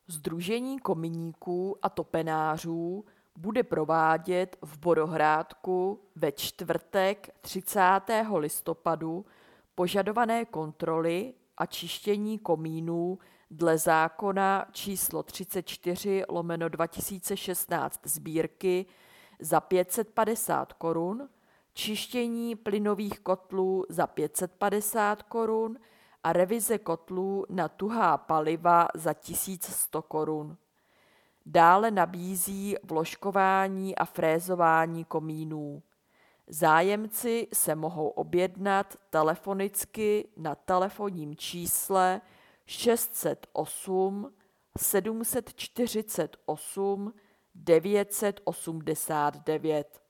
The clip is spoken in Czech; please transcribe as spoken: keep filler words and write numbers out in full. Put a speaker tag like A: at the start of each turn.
A: Sdružení kominíků a topenářů bude provádět v Borohrádku ve čtvrtek třicátého listopadu požadované kontroly a čištění komínů dle zákona číslo třicet čtyři lomeno dva tisíce šestnáct sbírky za pět set padesát korun, čištění plynových kotlů za pět set padesát korun a revize kotlů na tuhá paliva za tisíc sto korun. Dále nabízí vložkování a frézování komínů. Zájemci se mohou objednat telefonicky na telefonním čísle šest set osm sedm set čtyřicet osm devět set osmdesát devět.